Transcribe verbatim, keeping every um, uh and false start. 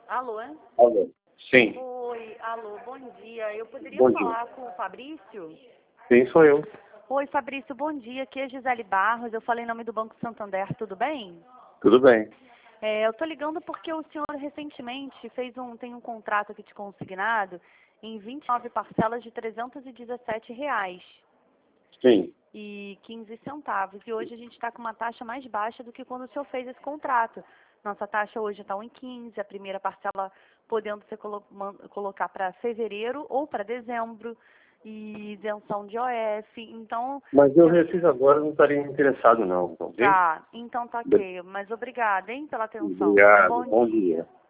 Alô? Alô. Sim. Oi, alô, bom dia. Eu poderia Bom dia. falar com o Fabrício? Sim, sou eu. Oi, Fabrício, bom dia. Aqui é Gisele Barros. Eu falei em nome do Banco Santander, tudo bem? Tudo bem. É, eu tô ligando porque o senhor recentemente fez um, tem um contrato aqui de consignado em vinte e nove parcelas de trezentos e dezessete reais Sim. e quinze centavos. E hoje a gente está com uma taxa mais baixa do que quando o senhor fez esse contrato. Nossa taxa hoje está um e quinze, a primeira parcela podendo ser colo man- colocar para fevereiro ou para dezembro, e isenção de O F. Então, Mas eu eu, preciso agora, não estaria interessado não, tá ok? tá, então tá ok. Mas obrigada, hein, pela atenção. Um Obrigado. bom Bom dia. dia.